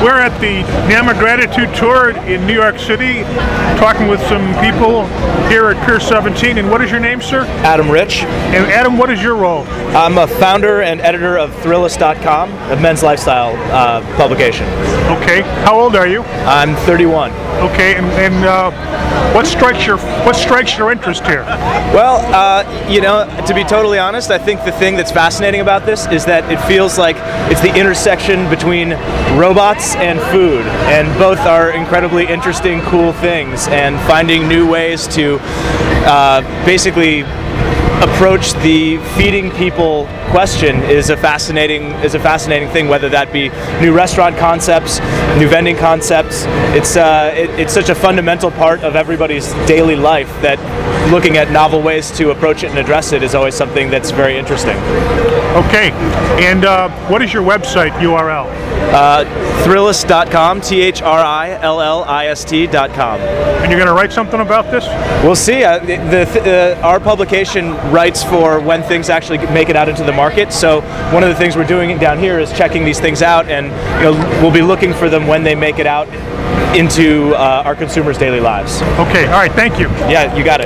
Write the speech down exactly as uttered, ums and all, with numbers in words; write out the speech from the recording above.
We're at the Nama Gratitude Tour in New York City, talking with some people here at Pier seventeen. And what is your name, sir? Adam Rich. And Adam, what is your role? I'm a founder and editor of Thrillist dot com, a men's lifestyle uh, publication. Okay. How old are you? I'm thirty-one. Okay. And, and uh, what strikes your what strikes your interest here? Well, uh, you know, to be totally honest, I think the thing that's fascinating about this is that it feels like it's the intersection between robots and food, and both are incredibly interesting, cool things, and finding new ways to uh, basically approach the feeding people question is a fascinating is a fascinating thing. Whether that be new restaurant concepts, new vending concepts, it's uh, it, it's such a fundamental part of everybody's daily life that looking at novel ways to approach it and address it is always something that's very interesting. Okay, and uh, what is your website U R L? Uh, Thrillist dot com, T H R I L L I S T dot com. And you're going to write something about this? We'll see. Uh, the, the, uh, our publication writes for when things actually make it out into the market. So one of the things we're doing down here is checking these things out, and you know, we'll be looking for them when they make it out into uh, our consumers' daily lives. Okay. All right. Thank you. Yeah, you got it.